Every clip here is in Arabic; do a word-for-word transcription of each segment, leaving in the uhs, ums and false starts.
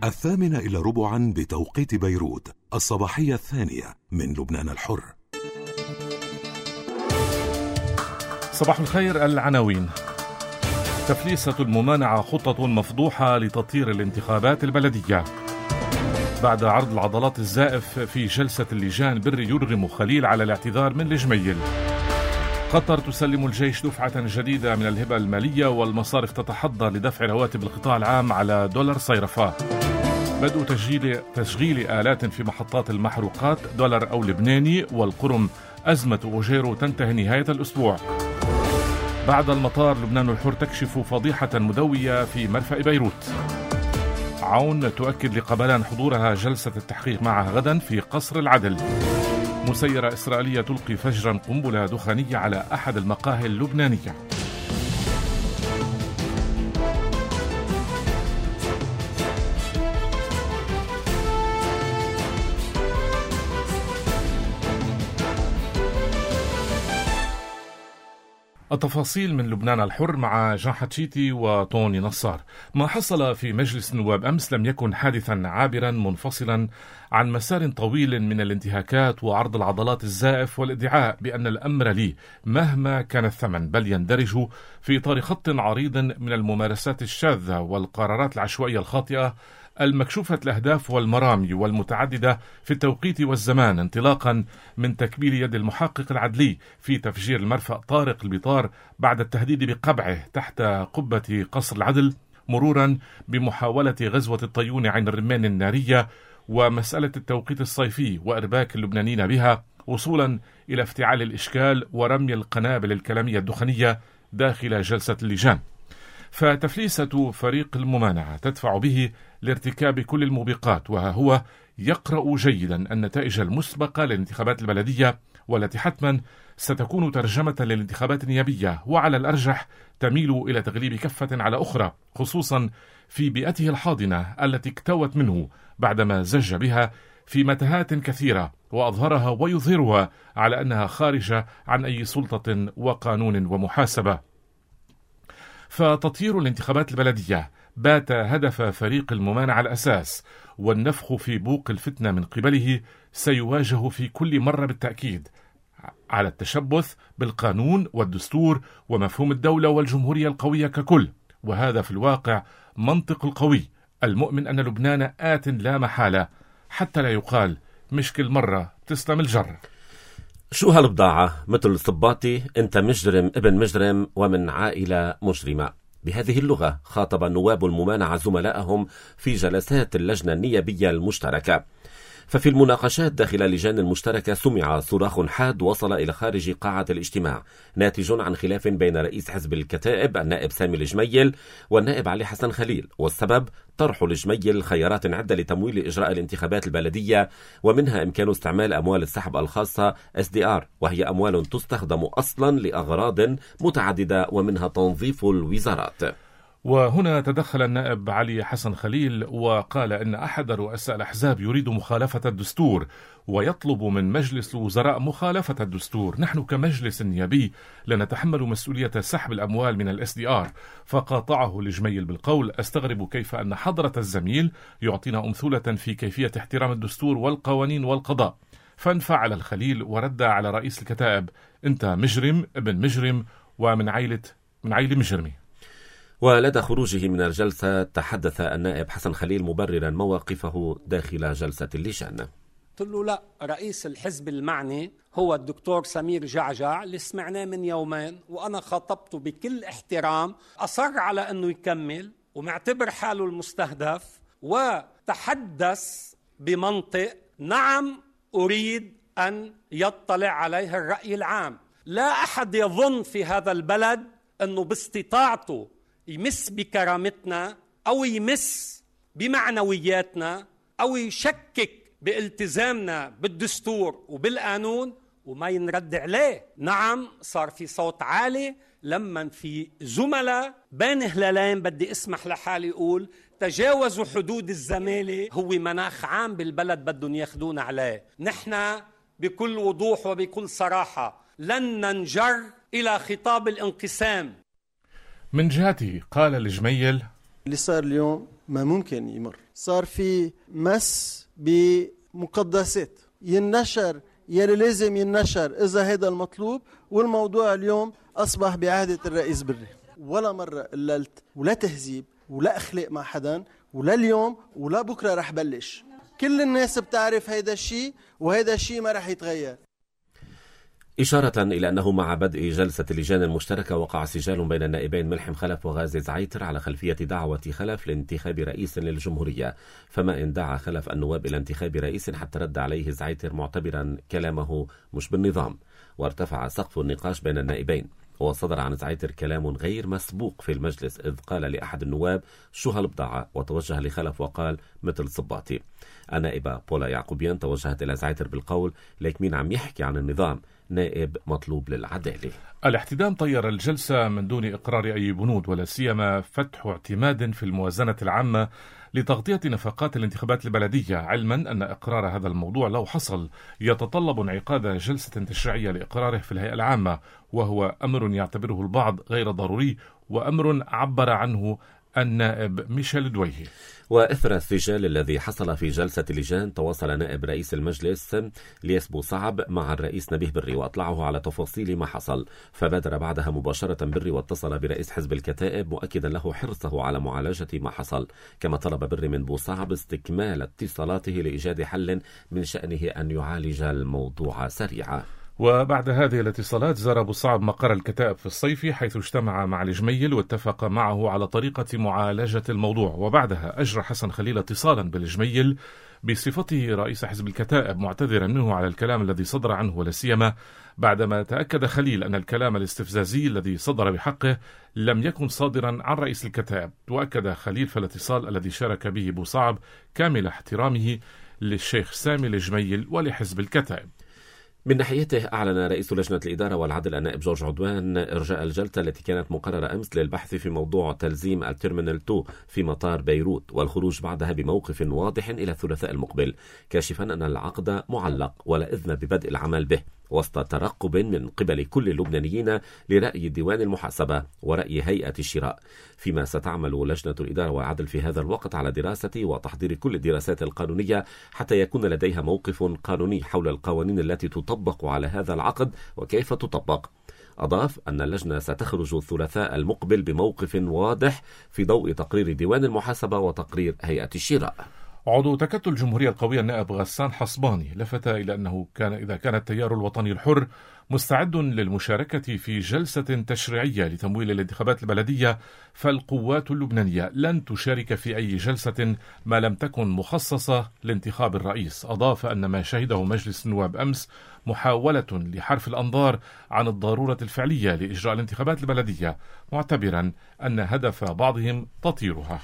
الثامنة إلى ربعا بتوقيت بيروت، الصباحية الثانية من لبنان الحر. صباح الخير. العناوين: تفليسة الممانعة خطة مفضوحة لتطهير الانتخابات البلدية. بعد عرض العضلات الزائف في جلسة اللجان بري يرغم خليل على الاعتذار من لجميل. قطر تسلم الجيش دفعة جديدة من الهبة المالية، والمصارف تتحضر لدفع رواتب القطاع العام على دولار صيرفة. بدء تشغيل, تشغيل آلات في محطات المحروقات، دولار أو لبناني. والقرم أزمة أوجيرو تنتهي نهاية الأسبوع. بعد المطار لبنان الحر تكشف فضيحة مدوية في مرفأ بيروت. عون تؤكد لقبلان حضورها جلسة التحقيق معها غدا في قصر العدل. مسيرة إسرائيلية تلقي فجرا قنبلة دخانية على أحد المقاهي اللبنانية. التفاصيل من لبنان الحر مع جان حتشيتي وطوني نصار. ما حصل في مجلس النواب أمس لم يكن حادثا عابرا منفصلا عن مسار طويل من الانتهاكات وعرض العضلات الزائف والادعاء بأن الأمر لي مهما كان الثمن، بل يندرج في إطار خط عريض من الممارسات الشاذة والقرارات العشوائية الخاطئة المكشوفة الأهداف والمرامي والمتعددة في التوقيت والزمان، انطلاقا من تكبيل يد المحقق العدلي في تفجير المرفأ طارق البطار بعد التهديد بقبعه تحت قبة قصر العدل، مرورا بمحاولة غزوة الطيون عين الرمان النارية ومسألة التوقيت الصيفي وإرباك اللبنانيين بها، وصولا إلى افتعال الإشكال ورمي القنابل الكلامية الدخنية داخل جلسة اللجان. فتفليسة فريق الممانعة تدفع به لارتكاب كل الموبقات، وها هو يقرأ جيدا النتائج المسبقة للانتخابات البلدية، والتي حتما ستكون ترجمة للانتخابات النيابية، وعلى الأرجح تميل إلى تغليب كفة على أخرى، خصوصا في بيئته الحاضنة التي اكتوت منه بعدما زج بها في متاهات كثيرة وأظهرها ويظهرها على أنها خارجة عن أي سلطة وقانون ومحاسبة. فتطهير الانتخابات البلدية بات هدف فريق الممانعة الأساس، والنفخ في بوق الفتنة من قبله سيواجه في كل مرة بالتأكيد على التشبث بالقانون والدستور ومفهوم الدولة والجمهورية القوية ككل. وهذا في الواقع منطق القوي المؤمن أن لبنان آت لا محالة، حتى لا يقال مش كل مرة تسلم الجر. شو هالبضاعة؟ مثل الصباطي، انت مجرم ابن مجرم ومن عائلة مجرمة. بهذه اللغة خاطب النواب الممانعة زملائهم في جلسات اللجنة النيابية المشتركة. ففي المناقشات داخل اللجان المشتركة سمع صراخ حاد وصل إلى خارج قاعة الاجتماع، ناتج عن خلاف بين رئيس حزب الكتائب النائب سامي الجميل والنائب علي حسن خليل، والسبب طرح الجميل خيارات عدة لتمويل إجراء الانتخابات البلدية، ومنها إمكان استعمال أموال السحب الخاصة إس دي آر، وهي أموال تستخدم أصلا لأغراض متعددة ومنها تنظيف الوزارات. وهنا تدخل النائب علي حسن خليل وقال إن أحد رؤساء الأحزاب يريد مخالفة الدستور ويطلب من مجلس الوزراء مخالفة الدستور. نحن كمجلس نيابي لا نتحمل مسؤولية سحب الأموال من الإس دي آر. فقاطعه الجميل بالقول: أستغرب كيف أن حضرة الزميل يعطينا أمثلة في كيفية احترام الدستور والقوانين والقضاء. فانفعل الخليل ورد على رئيس الكتائب: أنت مجرم ابن مجرم ومن عائلة من عائلة مجرمي. ولدى خروجه من الجلسة تحدث النائب حسن خليل مبررا مواقفه داخل جلسة اللجان. قلت له لا، رئيس الحزب المعني هو الدكتور سمير جعجع اللي سمعناه من يومين، وأنا خاطبته بكل احترام، أصر على أنه يكمل ومعتبر حاله المستهدف، وتحدث بمنطق نعم أريد أن يطلع عليه الرأي العام. لا أحد يظن في هذا البلد أنه باستطاعته يمس بكرامتنا أو يمس بمعنوياتنا أو يشكك بالتزامنا بالدستور وبالقانون وما ينرد عليه. نعم صار في صوت عالي لما في زملاء بين هلالين، بدي اسمح لحالي أقول، تجاوزوا حدود الزمالة. هو مناخ عام بالبلد بدهم ياخدونا عليه. نحن بكل وضوح وبكل صراحة لن ننجر إلى خطاب الانقسام. من جهته قال الجميل: اللي صار اليوم ما ممكن يمر. صار في مس بمقدسات ينشر يلي لازم ينشر إذا هذا المطلوب، والموضوع اليوم أصبح بعهدة الرئيس بري. ولا مرة قللت ولا تهذيب ولا أخلاق مع حدا، ولا اليوم ولا بكرة رح بلش. كل الناس بتعرف هيدا الشيء، وهيدا الشيء ما رح يتغير. إشارة إلى أنه مع بدء جلسة اللجان المشتركة وقع سجال بين النائبين ملحم خلف وغازي زعيتر على خلفية دعوة خلف لانتخاب رئيس للجمهورية، فما إن دعا خلف النواب إلى انتخاب رئيس حتى رد عليه زعيتر معتبرا كلامه مش بالنظام، وارتفع سقف النقاش بين النائبين. وصدر عن زعيتر كلام غير مسبوق في المجلس، إذ قال لأحد النواب شو هالبضاعة، وتوجه لخلف وقال مثل صباطي. النائبة بولا يعقوبيان توجهت إلى زعيتر بالقول ليك مين عم يحكي عن النظام، نائب مطلوب للعدالة. الاحتدام طير الجلسة من دون إقرار أي بنود، ولا سيما فتح اعتماد في الموازنة العامة لتغطية نفقات الانتخابات البلدية، علما أن إقرار هذا الموضوع لو حصل يتطلب انعقاد جلسة تشريعية لإقراره في الهيئة العامة، وهو أمر يعتبره البعض غير ضروري، وأمر عبر عنه النائب ميشيل دويهي. وإثر السجال الذي حصل في جلسة اللجان، تواصل نائب رئيس المجلس ليس بوصعب مع الرئيس نبيه بري وأطلعه على تفاصيل ما حصل، فبادر بعدها مباشرة بري واتصل برئيس حزب الكتائب مؤكدا له حرصه على معالجة ما حصل، كما طلب بري من بوصعب استكمال اتصالاته لإيجاد حل من شأنه أن يعالج الموضوع سريعا. وبعد هذه الاتصالات زار بوصعب مقر الكتائب في الصيفي، حيث اجتمع مع الجميل واتفق معه على طريقة معالجة الموضوع. وبعدها أجرى حسن خليل اتصالا بالجميل بصفته رئيس حزب الكتائب معتذرا منه على الكلام الذي صدر عنه، ولا سيما بعدما تأكد خليل أن الكلام الاستفزازي الذي صدر بحقه لم يكن صادرا عن رئيس الكتائب. وأكد خليل في الاتصال الذي شارك به بوصعب كامل احترامه للشيخ سامي الجميل ولحزب الكتائب. من ناحيته أعلن رئيس لجنة الإدارة والعدل النائب جورج عدوان إرجاء الجلسة التي كانت مقررة أمس للبحث في موضوع تلزيم التيرمينال اثنين في مطار بيروت، والخروج بعدها بموقف واضح إلى الثلاثاء المقبل، كاشفا أن العقد معلق ولا إذن ببدء العمل به، وسط ترقب من قبل كل اللبنانيين لرأي ديوان المحاسبة ورأي هيئة الشراء، فيما ستعمل لجنة الإدارة والعدل في هذا الوقت على دراسة وتحضير كل الدراسات القانونية حتى يكون لديها موقف قانوني حول القوانين التي تطبق على هذا العقد وكيف تطبق. أضاف أن اللجنة ستخرج الثلاثاء المقبل بموقف واضح في ضوء تقرير ديوان المحاسبة وتقرير هيئة الشراء. عضو تكتل الجمهورية القوية النائب غسان حصباني لفت إلى أنه كان إذا كان التيار الوطني الحر مستعد للمشاركة في جلسة تشريعية لتمويل الانتخابات البلدية، فالقوات اللبنانية لن تشارك في أي جلسة ما لم تكن مخصصة لانتخاب الرئيس. أضاف أن ما شهده مجلس النواب أمس محاولة لحرف الأنظار عن الضرورة الفعلية لإجراء الانتخابات البلدية، معتبرا أن هدف بعضهم تطيرها.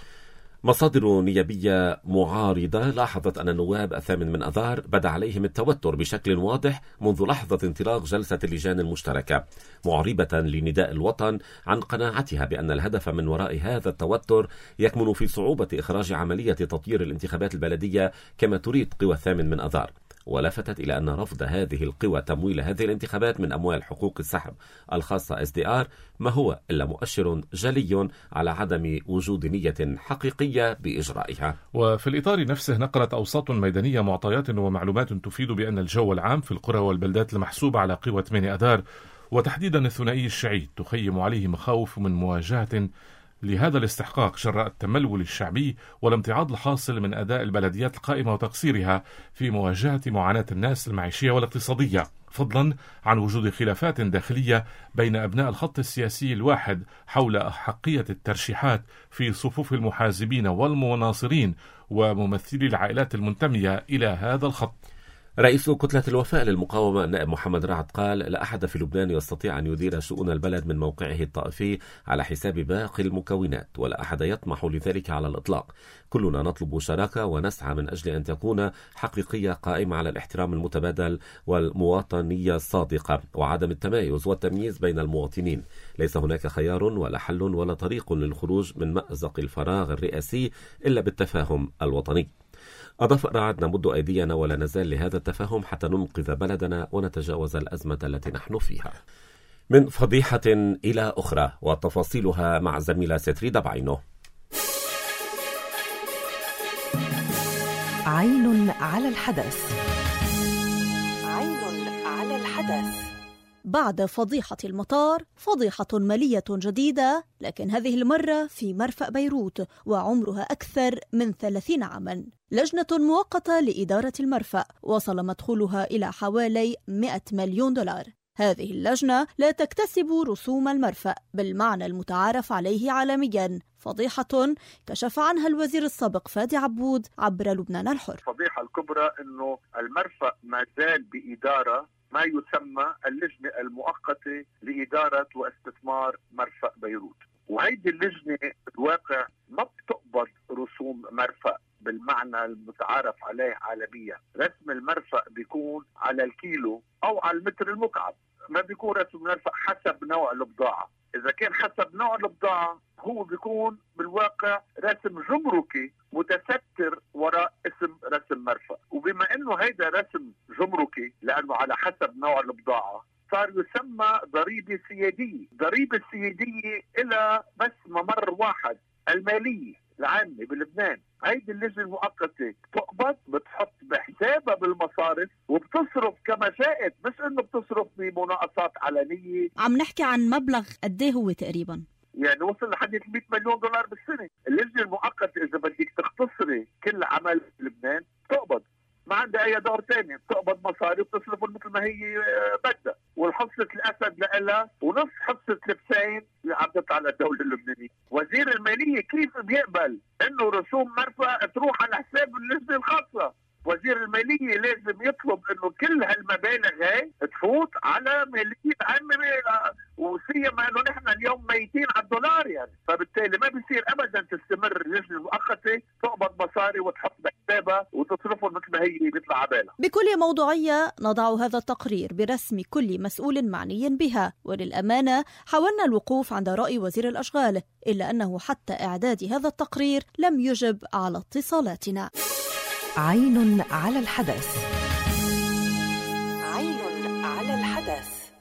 مصادر نيابية معارضة لاحظت أن النواب الثامن من أذار بدا عليهم التوتر بشكل واضح منذ لحظة انطلاق جلسة اللجان المشتركة، معربة لنداء الوطن عن قناعتها بأن الهدف من وراء هذا التوتر يكمن في صعوبة إخراج عملية تطوير الانتخابات البلدية كما تريد قوى الثامن من أذار. ولفتت إلى أن رفض هذه القوى تمويل هذه الانتخابات من أموال حقوق السحب الخاصة إس دي آر ما هو إلا مؤشر جلي على عدم وجود نية حقيقية بإجرائها. وفي الإطار نفسه نقلت أوساط ميدانية معطيات ومعلومات تفيد بأن الجو العام في القرى والبلدات المحسوب على قوى ثمانية أذار وتحديدا الثنائي الشعيد تخيم عليه مخاوف من مواجهة لهذا الاستحقاق جراء التملول الشعبي والامتعاض الحاصل من أداء البلديات القائمة وتقصيرها في مواجهة معاناة الناس المعيشية والاقتصادية، فضلا عن وجود خلافات داخلية بين أبناء الخط السياسي الواحد حول أحقية الترشيحات في صفوف المحازبين والمناصرين وممثلي العائلات المنتمية إلى هذا الخط. رئيس كتلة الوفاء للمقاومة النائب محمد رعد قال: لا أحد في لبنان يستطيع أن يدير شؤون البلد من موقعه الطائفي على حساب باقي المكونات، ولا أحد يطمح لذلك على الإطلاق. كلنا نطلب شراكة ونسعى من أجل أن تكون حقيقية قائمة على الاحترام المتبادل والمواطنية الصادقة وعدم التمايز والتمييز بين المواطنين. ليس هناك خيار ولا حل ولا طريق للخروج من مأزق الفراغ الرئاسي إلا بالتفاهم الوطني. أضاف رعد: نمد أيدينا ولا نزال لهذا التفاهم حتى ننقذ بلدنا ونتجاوز الأزمة التي نحن فيها. من فضيحة إلى أخرى وتفاصيلها مع زميلة ستريدة بعينه. عين على الحدث. عين على الحدث. بعد فضيحة المطار، فضيحة مالية جديدة، لكن هذه المرة في مرفأ بيروت وعمرها أكثر من ثلاثين عاما. لجنة مؤقتة لإدارة المرفأ وصل مدخولها إلى حوالي مئة مليون دولار. هذه اللجنة لا تكتسب رسوم المرفأ بالمعنى المتعارف عليه عالميا، فضيحة كشف عنها الوزير السابق فادي عبود عبر لبنان الحر. الفضيحة الكبرى أنه المرفأ ما زال بإدارة ما يسمى اللجنة المؤقتة لإدارة واستثمار مرفأ بيروت، وهيدي اللجنة بالواقع ما بتقبض رسوم مرفأ بالمعنى المتعارف عليه عالميا. رسم المرفأ بيكون على الكيلو أو على المتر المكعب، ما بيكون رسم المرفأ حسب نوع البضاعة. إذا كان حسب نوع البضاعة هو بيكون بالواقع رسم جمركي متستر وراء اسم رسم مرفأ، وبما انه هيدا رسم جمركي لانه على حسب نوع البضاعة صار يسمى ضريبة سيادية. ضريبة السيادية إلى بس ممر واحد، المالية العامة بلبنان. هيدي اللجنة المؤقتة بتقبض، بتحط بحسابها بالمصارف وبتصرف كما شاءت، مش انه بتصرف بمناقصات علنية. عم نحكي عن مبلغ قد ايه هو تقريبا؟ يعني وصل لحد مئة مليون دولار بالسنة. اللجنة المؤقتة إذا بدك تختصري كل عمل بلبنان بتقبض، ما عندها أي دور ثاني، بتقبض مصاري وبتصرفه مثل ما هي بدها، والحصة الأسد لها ونص حصة البساين اللي عم تطلع على الدولة اللبنانية. وزير المالية كيف بيقبل إنه رسوم مرفأ تروح على حساب اللجنة الخاصة؟ وزير المالية لازم يطلب انه كل هالمبالغ هاي تفوت على مالية عامة، وسيما انه نحن اليوم ميتين على الدولار يعني، فبالتالي ما بيصير ابدا تستمر اللجنة المؤقتة تقبض مصاري وتحط بحسابها وتصرفهم مثل ما هي بيطلع عبالها. بكل موضوعية نضع هذا التقرير برسم كل مسؤول معني بها، وللأمانة حاولنا الوقوف عند رأي وزير الأشغال، إلا أنه حتى إعداد هذا التقرير لم يجب على اتصالاتنا. عين على الحدث. عين على الحدث.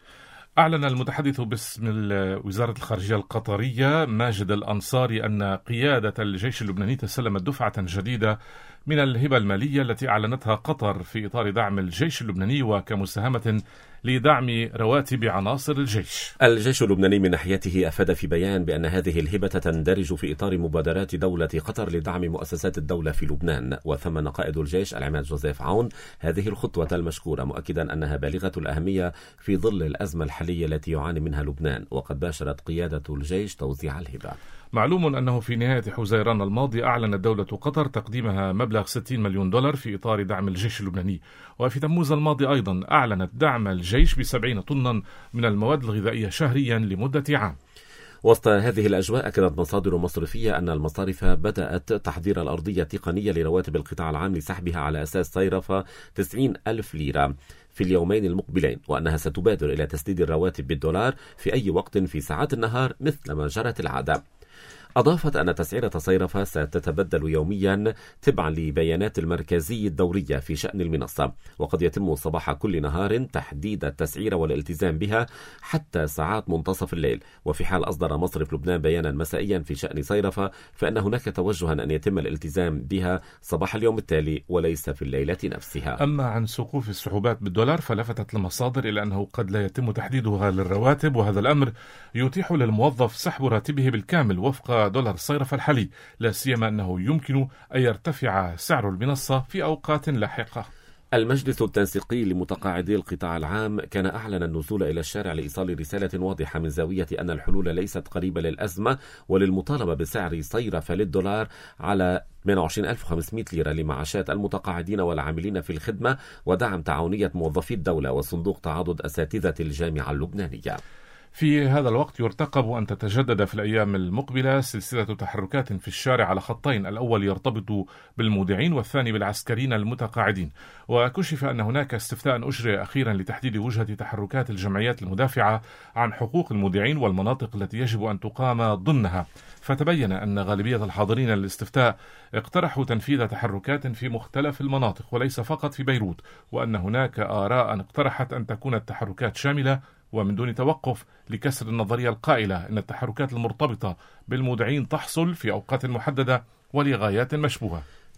أعلن المتحدث باسم وزارة الخارجية القطرية ماجد الأنصاري أن قيادة الجيش اللبناني تسلمت دفعة جديدة من الهبة المالية التي أعلنتها قطر في إطار دعم الجيش اللبناني وكمساهمة لدعم رواتب عناصر الجيش. الجيش اللبناني من ناحيته أفاد في بيان بأن هذه الهبة تندرج في إطار مبادرات دولة قطر لدعم مؤسسات الدولة في لبنان. وثمن قائد الجيش العماد جوزيف عون هذه الخطوة المشكورة، مؤكدا أنها بالغة الأهمية في ظل الأزمة الحالية التي يعاني منها لبنان، وقد باشرت قيادة الجيش توزيع الهبة. معلوم أنه في نهاية حزيران الماضي أعلنت دولة قطر تقديمها مبلغ ستين مليون دولار في إطار دعم الجيش اللبناني، وفي تموز الماضي أيضا أعلنت دعم الجيش بسبعين طنا من المواد الغذائية شهريا لمدة عام. وسط هذه الأجواء أكدت مصادر مصرفية أن المصارف بدأت تحضير الأرضية التقنية لرواتب القطاع العام لسحبها على أساس صيرفة تسعين ألف ليرة في اليومين المقبلين، وأنها ستبادر إلى تسديد الرواتب بالدولار في أي وقت في ساعات النهار مثل ما جرت العادة. أضافت أن تسعيرة صيرفة ستتبدل يوميا تبعا لبيانات المركزي الدورية في شأن المنصة، وقد يتم صباح كل نهار تحديد التسعيرة والالتزام بها حتى ساعات منتصف الليل. وفي حال أصدر مصرف لبنان بيانا مسائيا في شأن صيرفة فإن هناك توجها أن يتم الالتزام بها صباح اليوم التالي وليس في الليلة نفسها. أما عن سقوف السحوبات بالدولار فلفتت المصادر إلى أنه قد لا يتم تحديدها للرواتب، وهذا الأمر يتيح للموظف سحب راتبه بالكامل وفق دولار الصيرفة الحالي، لا سيما أنه يمكن أن يرتفع سعر المنصة في أوقات لاحقة. المجلس التنسيقي لمتقاعدي القطاع العام كان أعلن النزول إلى الشارع لإيصال رسالة واضحة من زاوية أن الحلول ليست قريبة للأزمة، وللمطالبة بسعر صيرفة للدولار على ثمانية وعشرين ألف وخمسمائة ليرة لمعاشات المتقاعدين والعاملين في الخدمة، ودعم تعاونية موظفي الدولة وصندوق تعاضد أساتذة الجامعة اللبنانية. في هذا الوقت يرتقب أن تتجدد في الأيام المقبلة سلسلة تحركات في الشارع على خطين، الأول يرتبط بالمودعين والثاني بالعسكريين المتقاعدين. وكشف أن هناك استفتاء أجري أخيرا لتحديد وجهة تحركات الجمعيات المدافعة عن حقوق المودعين والمناطق التي يجب أن تقام ضمنها، فتبين أن غالبية الحاضرين للاستفتاء اقترحوا تنفيذ تحركات في مختلف المناطق وليس فقط في بيروت، وأن هناك آراء اقترحت أن تكون التحركات شاملة ومن دون توقف لكسر النظرية القائلة أن التحركات المرتبطة بالمودعين تحصل في أوقات محددة ولغايات مشبوهة.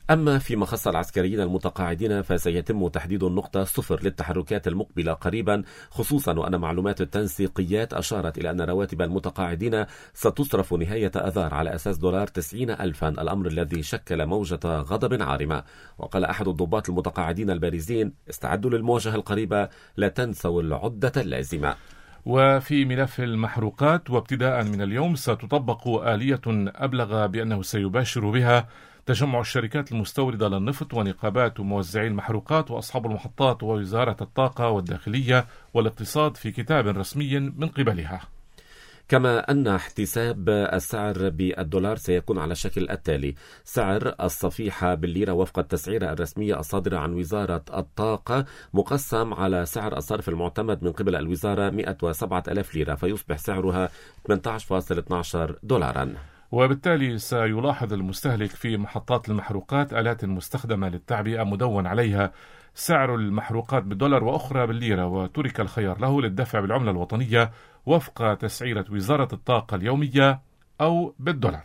أما فيما خص العسكريين المتقاعدين فسيتم تحديد النقطة صفر للتحركات المقبلة قريبا، خصوصا وأن معلومات التنسيقيات أشارت إلى أن رواتب المتقاعدين ستصرف نهاية أذار على أساس دولار تسعين ألفا، الأمر الذي شكل موجة غضب عارمة. وقال أحد الضباط المتقاعدين البارزين: استعدوا للمواجهة القريبة، لا تنسوا العدة اللازمة. وفي ملف المحروقات، وابتداء من اليوم ستطبق آلية أبلغ بأنه سيباشر بها تجمع الشركات المستوردة للنفط ونقابات وموزعي المحروقات وأصحاب المحطات ووزارة الطاقة والداخلية والاقتصاد في كتاب رسمي من قبلها. كما أن احتساب السعر بالدولار سيكون على الشكل التالي: سعر الصفيحة بالليرة وفق التسعيرة الرسمية الصادرة عن وزارة الطاقة مقسم على سعر الصرف المعتمد من قبل الوزارة مئة وسبعة آلاف ليرة، فيصبح سعرها ثمانية عشر فاصلة اثني عشر دولارا. وبالتالي سيلاحظ المستهلك في محطات المحروقات آلات مستخدمة للتعبئة مدون عليها سعر المحروقات بالدولار وأخرى بالليرة، وترك الخيار له للدفع بالعملة الوطنية وفق تسعيرة وزارة الطاقة اليومية أو بالدولار.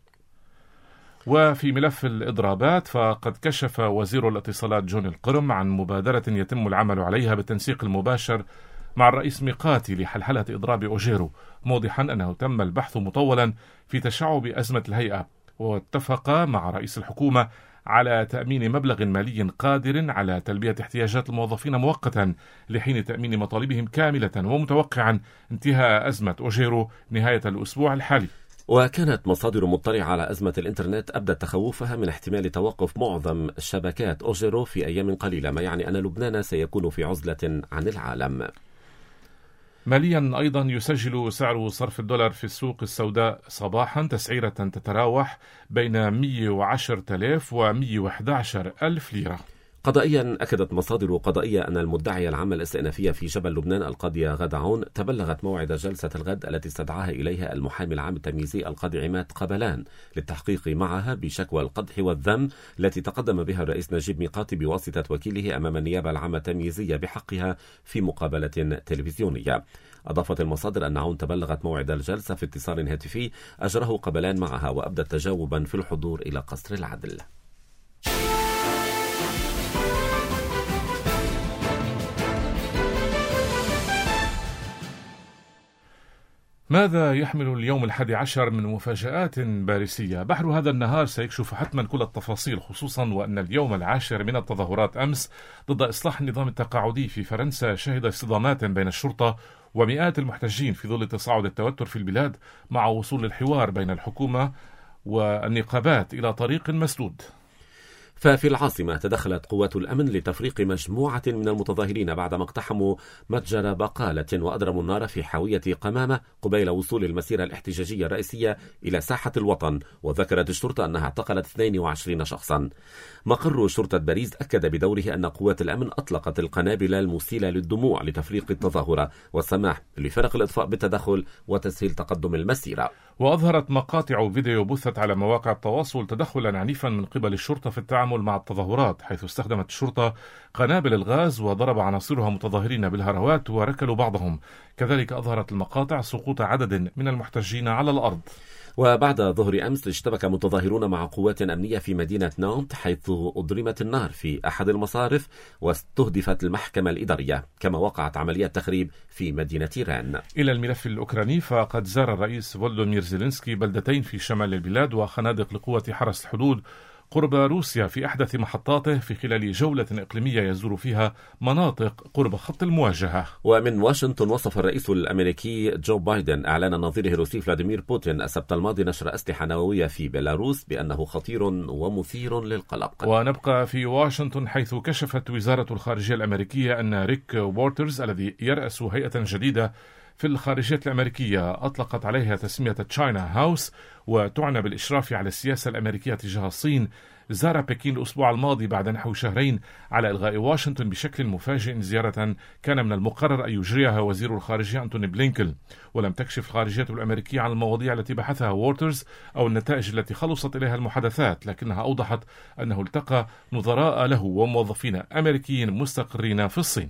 وفي ملف الإضرابات، فقد كشف وزير الاتصالات جون القرم عن مبادرة يتم العمل عليها بالتنسيق المباشر مع الرئيس ميقاتي لحلحلة إضراب أوجيرو، موضحا أنه تم البحث مطولا في تشعب أزمة الهيئة، واتفق مع رئيس الحكومة على تأمين مبلغ مالي قادر على تلبية احتياجات الموظفين مؤقتا لحين تأمين مطالبهم كاملة، ومتوقعا انتهاء أزمة أوجيرو نهاية الأسبوع الحالي. وكانت مصادر مطلعة على أزمة الإنترنت أبدت تخوفها من احتمال توقف معظم شبكات أوجيرو في أيام قليلة، ما يعني أن لبنان سيكون في عزلة عن العالم. ماليا أيضا يسجل سعر صرف الدولار في السوق السوداء صباحا تسعيرة تتراوح بين مئة وعشرة آلاف ومئة وأحد عشر ألف ليرة. قضائيا أكدت مصادر قضائية أن المدعية العامة الاستئنافية في جبل لبنان القاضية غادة عون تبلغت موعد جلسة الغد التي استدعاها إليها المحامي العام التمييزي القاضي عماد قبلان للتحقيق معها بشكوى القدح والذم التي تقدم بها الرئيس نجيب ميقاتي بواسطة وكيله أمام النيابة العامة التمييزية بحقها في مقابلة تلفزيونية. أضافت المصادر أن عون تبلغت موعد الجلسة في اتصال هاتفي أجره قبلان معها، وأبدت تجاوبا في الحضور إلى قصر العدل. ماذا يحمل اليوم الحادي عشر من مفاجآت باريسية؟ بحر هذا النهار سيكشف حتما كل التفاصيل، خصوصا وأن اليوم العاشر من التظاهرات أمس ضد إصلاح النظام التقاعدي في فرنسا شهد اصطدامات بين الشرطة ومئات المحتجين في ظل تصاعد التوتر في البلاد، مع وصول الحوار بين الحكومة والنقابات إلى طريق مسدود. ففي العاصمة تدخلت قوات الأمن لتفريق مجموعة من المتظاهرين بعدما اقتحموا متجر بقالة وأضرموا النار في حاوية قمامة قبيل وصول المسيرة الاحتجاجية الرئيسية إلى ساحة الوطن. وذكرت الشرطة أنها اعتقلت اثنين وعشرين شخصا. مقر شرطة باريس أكد بدوره أن قوات الأمن أطلقت القنابل المسيلة للدموع لتفريق التظاهرة والسماح لفرق الإطفاء بالتدخل وتسهيل تقدم المسيرة. وأظهرت مقاطع فيديو بثت على مواقع التواصل تدخلا عنيفا من قبل الشرطة في التعامل مع التظاهرات، حيث استخدمت الشرطة قنابل الغاز وضرب عناصرها متظاهرين بالهروات وركلوا بعضهم. كذلك أظهرت المقاطع سقوط عدد من المحتجين على الأرض. وبعد ظهر أمس اشتبك متظاهرون مع قوات أمنية في مدينة نانت، حيث أضرمت النار في أحد المصارف واستهدفت المحكمة الإدارية، كما وقعت عمليات تخريب في مدينة ران. إلى الملف الأوكراني، فقد زار الرئيس فولودومير زيلينسكي بلدتين في شمال البلاد وخنادق لقوة حرس الحدود قرب روسيا في أحدث محطاته في خلال جولة إقليمية يزور فيها مناطق قرب خط المواجهة. ومن واشنطن، وصف الرئيس الأمريكي جو بايدن إعلان نظيره الروسي فلاديمير بوتين السبت الماضي نشر أسلحة نووية في بيلاروس بأنه خطير ومثير للقلق. ونبقى في واشنطن، حيث كشفت وزارة الخارجية الأمريكية أن ريك وورترز الذي يرأس هيئة جديدة في الخارجية الأمريكية أطلقت عليها تسمية تشاينا هاوس وتعنى بالإشراف على السياسة الأمريكية تجاه الصين، زار بكين الأسبوع الماضي بعد نحو شهرين على إلغاء واشنطن بشكل مفاجئ زيارة كان من المقرر أن يجريها وزير الخارجية أنتوني بلينكن. ولم تكشف الخارجية الأمريكية عن المواضيع التي بحثها وورترز أو النتائج التي خلصت إليها المحادثات، لكنها أوضحت أنه التقى نظراء له وموظفين أمريكيين مستقرين في الصين.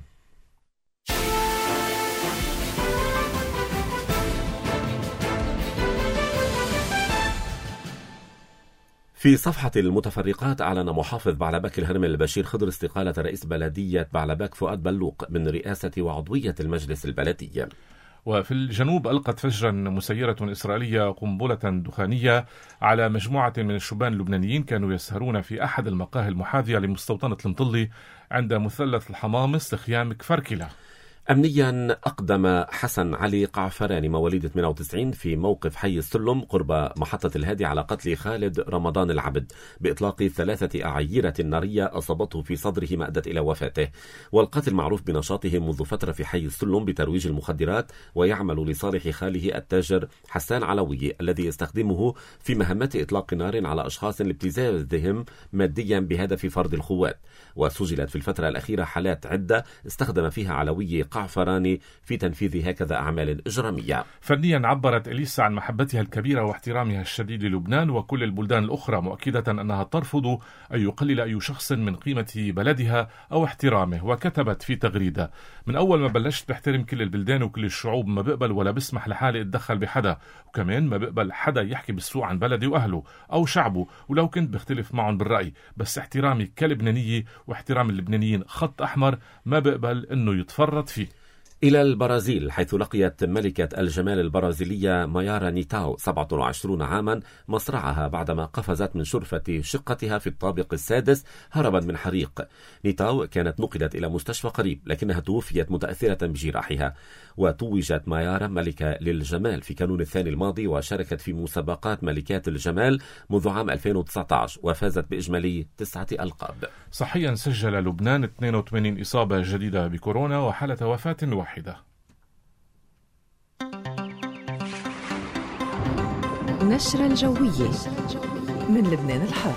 في صفحة المتفرقات أعلن محافظ بعلبك الهرمل بشير خضر استقالة رئيس بلدية بعلبك فؤاد بلوق من رئاسة وعضوية المجلس البلدي. وفي الجنوب ألقت فجرا مسيرة إسرائيلية قنبلة دخانية على مجموعة من الشبان اللبنانيين كانوا يسهرون في أحد المقاهي المحاذية لمستوطنة المطلي عند مثلث الحمامص لخيام كفركلة. أمنيا أقدم حسن علي قعفراني مواليد ثمانية وتسعين في موقف حي السلم قرب محطة الهادي على قتل خالد رمضان العبد بإطلاق ثلاثة أعيرة نارية أصابته في صدره ما أدت إلى وفاته. والقاتل معروف بنشاطه منذ فترة في حي السلم بترويج المخدرات ويعمل لصالح خاله التاجر حسان علوي الذي يستخدمه في مهمات إطلاق نار على أشخاص لابتزازهم ماديا بهدف فرض الخوات. وسجلت في الفترة الأخيرة حالات عدة استخدم فيها علوي قعفراني في تنفيذ هكذا أعمال إجرامية. فنيا عبرت إليسا عن محبتها الكبيرة واحترامها الشديد للبنان وكل البلدان الأخرى، مؤكدة أنها ترفض أن يقلل أي شخص من قيمة بلدها أو احترامه. وكتبت في تغريدة: من أول ما بلشت بحترم كل البلدان وكل الشعوب، ما بقبل ولا بسمح لحالي اتدخل بحدا، وكمان ما بقبل حدا يحكي بالسوء عن بلدي وأهله أو شعبه ولو كنت بختلف معهم بالرأي، بس احترامي كلبنانية واحترام اللبنانيين خط أحمر ما بقبل أنه يتفرط فيه. إلى البرازيل، حيث لقيت ملكة الجمال البرازيلية مايارا نيتاو سبعة وعشرين عاما مصرعها بعدما قفزت من شرفة شقتها في الطابق السادس هربا من حريق. نيتاو كانت نقلت إلى مستشفى قريب لكنها توفيت متأثرة بجراحها. وتوجت مايارا ملكة للجمال في كانون الثاني الماضي، وشاركت في مسابقات ملكات الجمال منذ عام ألفين وتسعة عشر وفازت بإجمالي تسعة ألقاب. صحيا سجل لبنان اثنين وثمانين إصابة جديدة بكورونا وحالة وفاة واحدة. نشرة الجوية من لبنان الحر.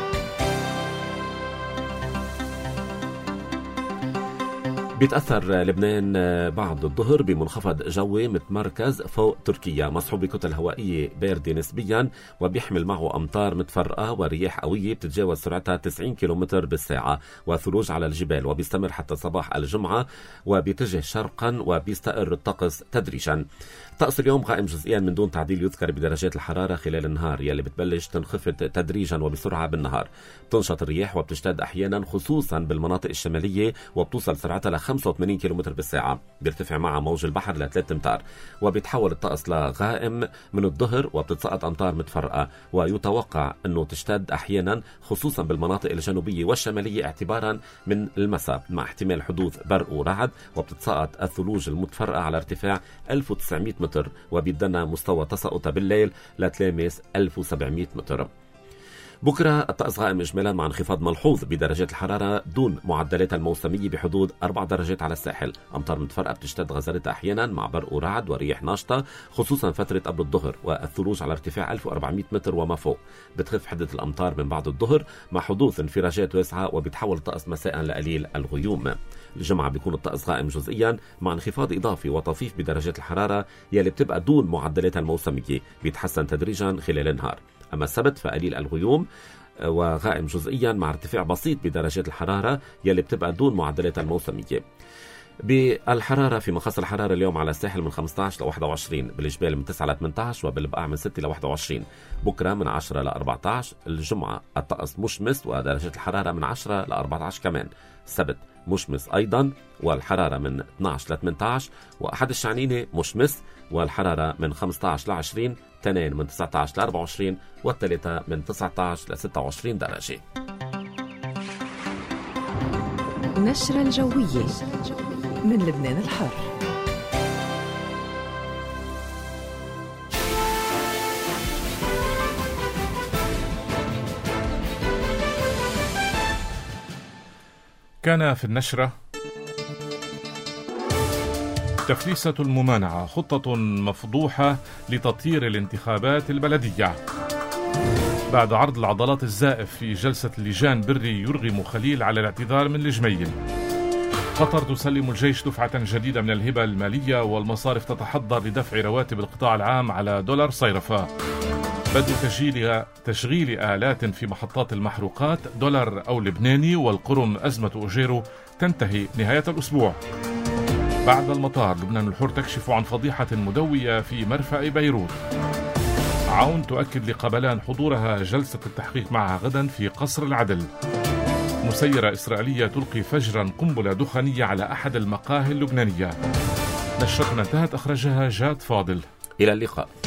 بيتأثر لبنان بعد الظهر بمنخفض جوي متمركز فوق تركيا مصحوب بكتل هوائية باردة نسبيا وبيحمل معه أمطار متفرقة ورياح قوية بتتجاوز سرعتها تسعين كيلومتر بالساعة وثلوج على الجبال، وبيستمر حتى صباح الجمعة وبيتجه شرقا وبيستقر الطقس تدريجا. طقس اليوم غائم جزئيا من دون تعديل يذكر بدرجات الحرارة خلال النهار يلي بتبلش تنخفض تدريجا وبسرعة بالنهار. تنشط الرياح وبتشتد أحيانا خصوصا بالمناطق الشمالية وبتوصل سرعتها ل خمسة وثمانين كيلومتر بالساعة. بيرتفع معها موج البحر ل ثلاثة أمتار وبيتحول الطقس لغائم من الظهر وبتتساقط أمطار متفرقة، ويتوقع أنه تشتد أحيانا خصوصا بالمناطق الجنوبية والشمالية اعتبارا من المساء مع احتمال حدوث برق ورعد، وبتتساقط الثلوج المتفرقة على ارتفاع ألف وتسعمائة متر وبيدنا مستوى تساقطها بالليل لتلامس ألف وسبعمائة متر. بكرة الطقس غائم إجمالا مع انخفاض ملحوظ بدرجات الحرارة دون معدلاتها الموسمية بحدود أربع درجات على الساحل. أمطار متفرقة بتشتد غزارتها أحيانا مع برق ورعد ورياح ناشطة خصوصا فترة قبل الظهر، والثلوج على ارتفاع ألف وأربعمائة متر وما فوق. بتخف حدة الأمطار من بعد الظهر مع حدوث انفراجات واسعة وبيتحول الطقس مساء لقليل الغيوم. الجمعة بيكون الطقس غائم جزئيا مع انخفاض إضافي وطفيف بدرجات الحرارة يلي بتبقى دون معدلاتها الموسمية، بيتحسن تدريجا خلال النهار. أما السبت فقليل الغيوم وغائم جزئيا مع ارتفاع بسيط بدرجات الحرارة يلي بتبقى دون معدلاتها الموسمية. بالحرارة في مقاس الحرارة اليوم على الساحل من خمسة عشر ل واحد وعشرين، بالجبال من تسعة ل ثمانية عشر، وبالبقاع من ستة ل واحد وعشرين. بكرة من عشرة ل أربعة عشر. الجمعة الطقس مشمس ودرجة الحرارة من عشرة ل أربعة عشر كمان. السبت مشمس أيضا والحرارة من اثني عشر ل ثمانية عشر، وأحد الشعنينة مشمس والحرارة من خمسة عشر ل عشرين، اثنين من تسعة عشر ل أربعة وعشرين، والثلاثة من تسعة عشر ل ستة وعشرين درجة. نشرة الجوية من لبنان الحر. كان في النشرة: تفليسة الممانعة، خطة مفضوحة لتطهير الانتخابات البلدية. بعد عرض العضلات الزائف في جلسة اللجان بري يرغم خليل على الاعتذار من الجميل. قطر تسلم الجيش دفعة جديدة من الهبة المالية، والمصارف تتحضر لدفع رواتب القطاع العام على دولار صيرفة. بدء تشغيل تشغيل آلات في محطات المحروقات، دولار أو لبناني، والقرم أزمة أوجيرو تنتهي نهاية الأسبوع. بعد المطار، لبنان الحر تكشف عن فضيحة مدوية في مرفأ بيروت. عون تؤكد لقبلان حضورها جلسة التحقيق معها غدا في قصر العدل. مسيرة إسرائيلية تلقي فجرا قنبلة دخانية على أحد المقاهي اللبنانية. نشرتنا انتهت، أخرجها جاد فاضل. إلى اللقاء.